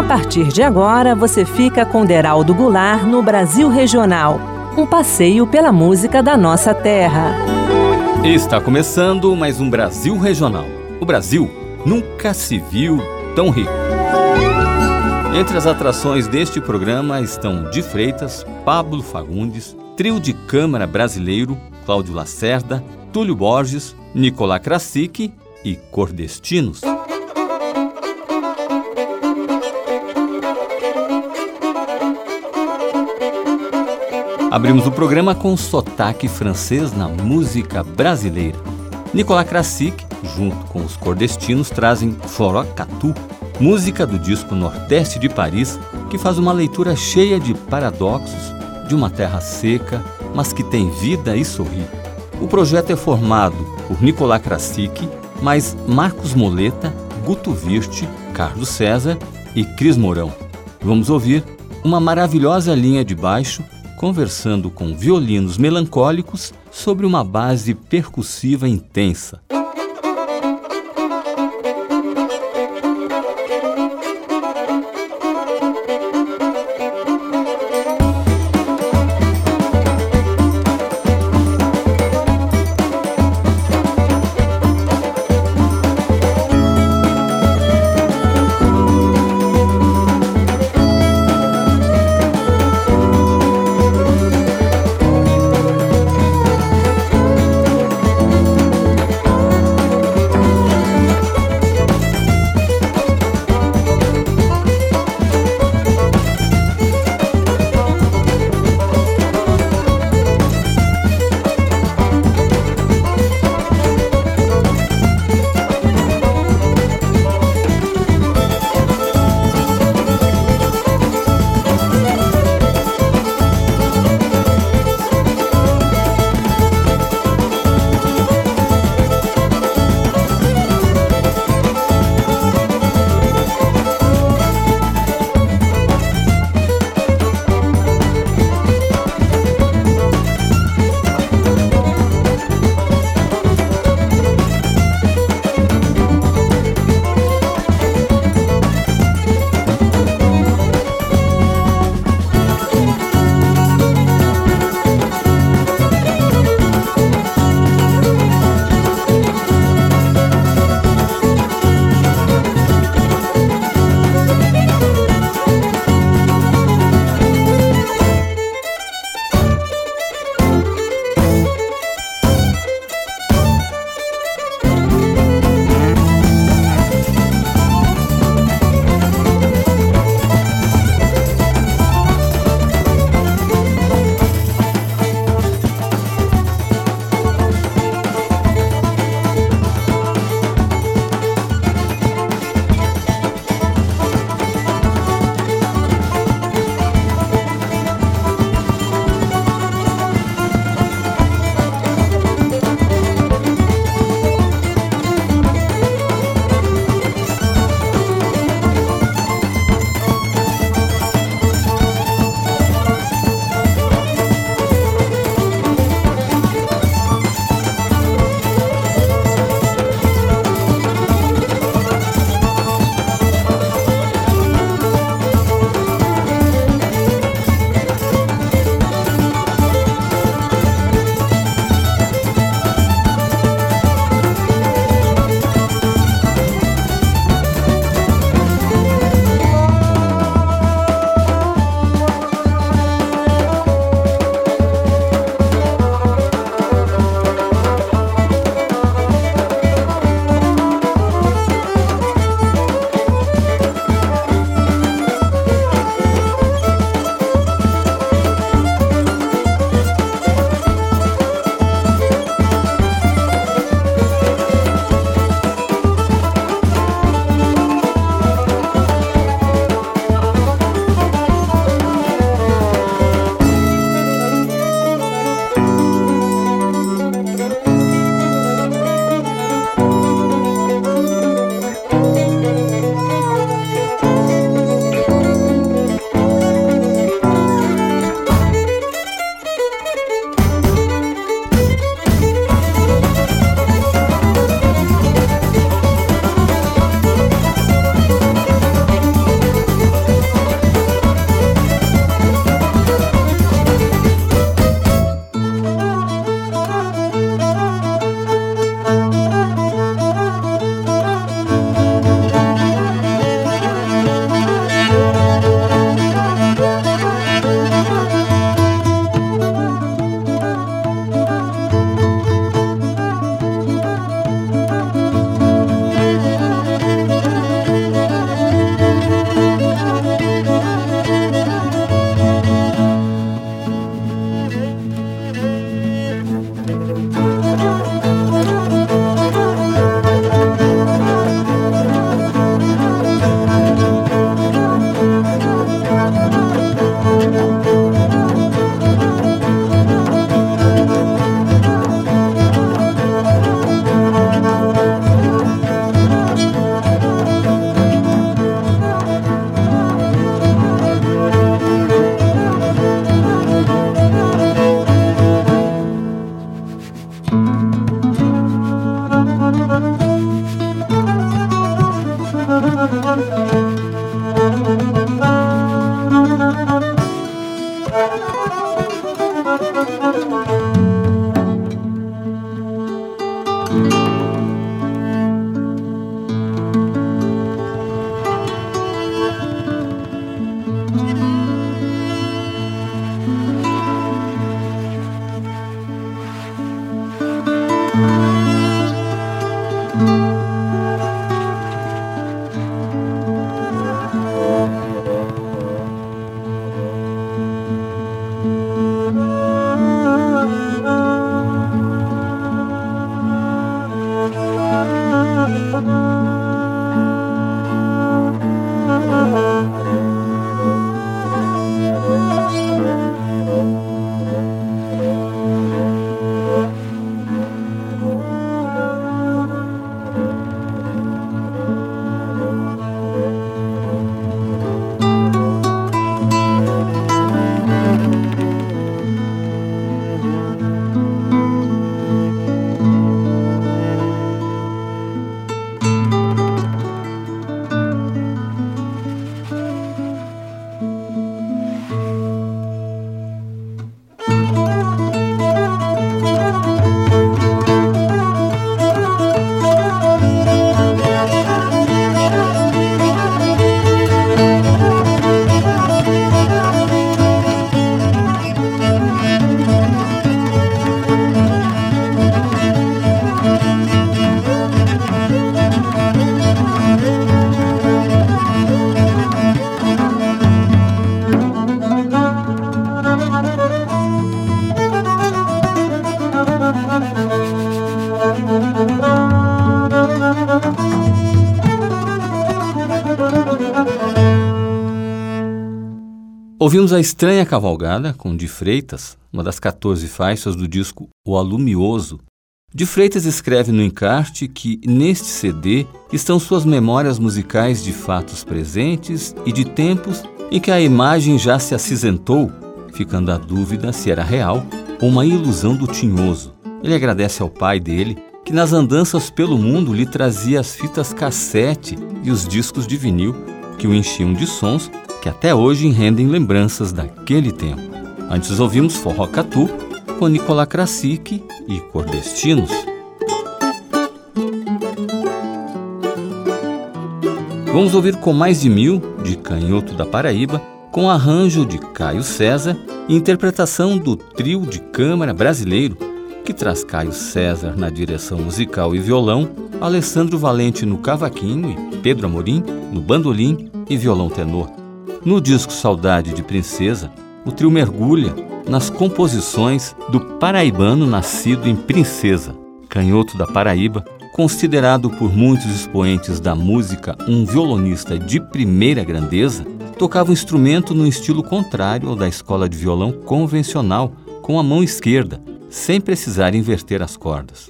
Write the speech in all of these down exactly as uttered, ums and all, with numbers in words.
partir de agora, você fica com Deraldo Goulart no Brasil Regional, um passeio pela música da nossa terra. Está começando mais um Brasil Regional. O Brasil nunca se viu tão rico. Entre as atrações deste programa estão Di Freitas, Pablo Fagundes, Trio de Câmara Brasileiro, Cláudio Lacerda, Túlio Borges, Nicolás Krasik e Cordestinos. Abrimos o programa com sotaque francês na música brasileira. Nicolás Krasik, junto com os Cordestinos, trazem Forró Catu, música do disco Nordeste de Paris, que faz uma leitura cheia de paradoxos de uma terra seca, mas que tem vida e sorri. O projeto é formado por Nicolás Krasik, mais Marcos Moleta, Guto Virte, Carlos César e Cris Mourão. Vamos ouvir uma maravilhosa linha de baixo conversando com violinos melancólicos sobre uma base percussiva intensa. Ouvimos A Estranha Cavalgada, com De Freitas, uma das quatorze faixas do disco O Alumioso. De Freitas escreve no encarte que, neste C D, estão suas memórias musicais de fatos presentes e de tempos em que a imagem já se acinzentou, ficando a dúvida se era real ou uma ilusão do tinhoso. Ele agradece ao pai dele, que nas andanças pelo mundo lhe trazia as fitas cassete e os discos de vinil, que o enchiam de sons que até hoje rendem lembranças daquele tempo. Antes ouvimos Forró Catu, com Nicolas Krasik e Cordestinos. Vamos ouvir Com Mais de Mil, de Canhoto da Paraíba, com arranjo de Caio César e interpretação do trio de câmara brasileiro, que traz Caio César na direção musical e violão, Alessandro Valente no cavaquinho e Pedro Amorim no bandolim e violão tenor. No disco Saudade de Princesa, o trio mergulha nas composições do paraibano nascido em Princesa. Canhoto da Paraíba, considerado por muitos expoentes da música um violonista de primeira grandeza, tocava o instrumento no estilo contrário ao da escola de violão convencional, com a mão esquerda, sem precisar inverter as cordas.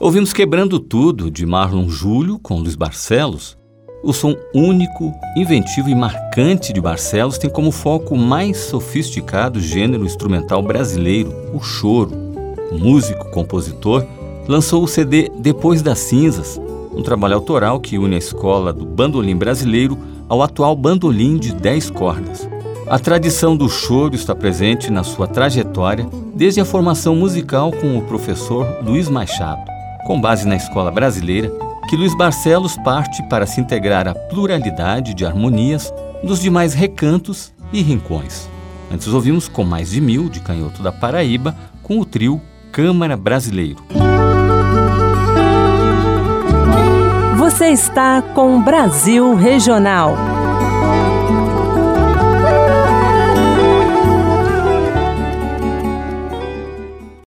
Ouvimos Quebrando Tudo, de Marlon Júlio, com Luiz Barcelos. O som único, inventivo e marcante de Barcelos tem como foco o mais sofisticado gênero instrumental brasileiro, o choro. O músico, compositor, lançou o C D Depois das Cinzas, um trabalho autoral que une a escola do bandolim brasileiro ao atual bandolim de dez cordas. A tradição do choro está presente na sua trajetória desde a formação musical com o professor Luiz Machado. Com base na escola brasileira, que Luiz Barcelos parte para se integrar à pluralidade de harmonias dos demais recantos e rincões. Antes ouvimos Com Mais de Mil, de Canhoto da Paraíba, com o trio Câmara Brasileiro. Você está com Brasil Regional.